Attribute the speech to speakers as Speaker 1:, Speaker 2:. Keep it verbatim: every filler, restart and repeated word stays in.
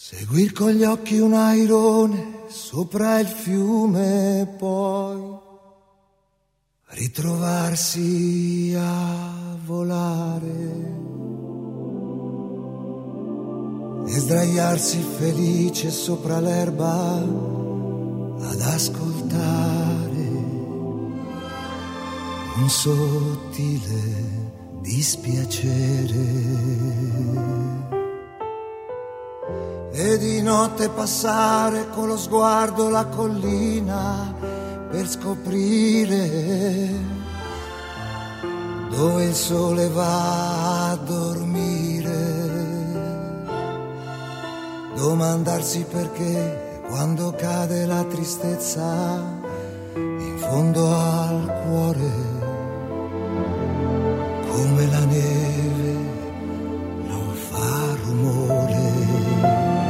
Speaker 1: Seguir con gli occhi un airone sopra il fiume e poi ritrovarsi a volare e sdraiarsi felice sopra l'erba ad ascoltare un sottile dispiacere. E di notte passare con lo sguardo la collina per scoprire dove il sole va a dormire. Domandarsi perché quando cade la tristezza in fondo al cuore, come la neve